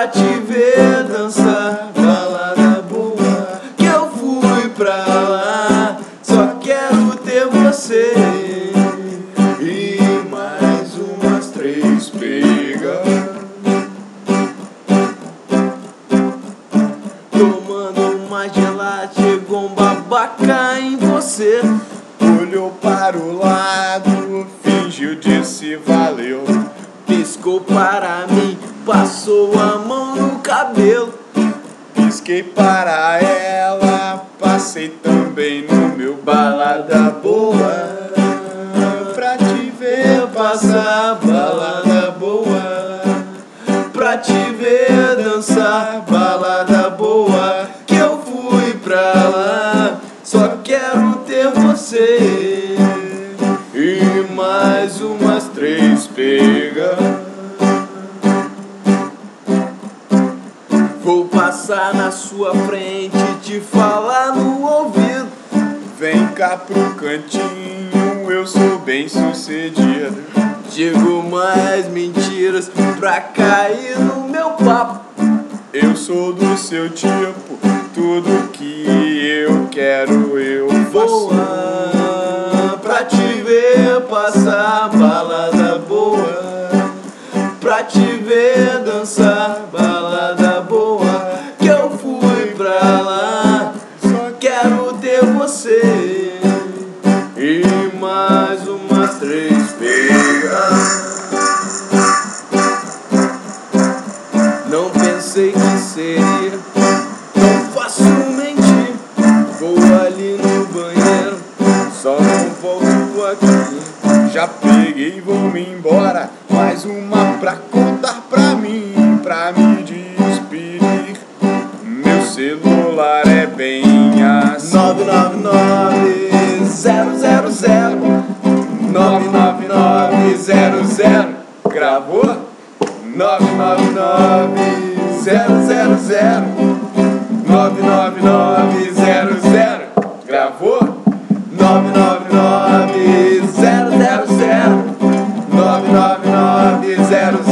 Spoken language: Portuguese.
pra te ver dançar. Balada boa que eu fui pra lá, só quero ter você e mais umas 3 pega. Tomando uma gelada, chegou um babaca em você. Olhou para o lado, fingiu de se valeu. Piscou para mim, passou a mão no cabelo. Pisquei para ela, passei também no meu. Balada boa pra te ver passar. Balada boa pra te ver dançar. Balada boa que eu fui pra lá, só quero ter você e mais umas 3 pega. Vou passar na sua frente e te falar no ouvido. Vem cá pro cantinho, eu sou bem sucedido. Digo mais mentiras pra cair no meu papo. Eu sou do seu tipo, tudo que eu quero eu faço. Boa pra te ver passar. Balada boa pra te ver dançar. Balada boa que eu fui pra lá, só quero ter você e mais umas 3 pegas. Não pensei que seria tão facilmente. Vou ali no banheiro, só não volto aqui. Já peguei e vou-me embora, mais uma pra contar pra mim, pra me despedir. Meu celular é bem assim: 999-000 999-000. Gravou? 999-000 999-000. Gravou? 999-000 999-000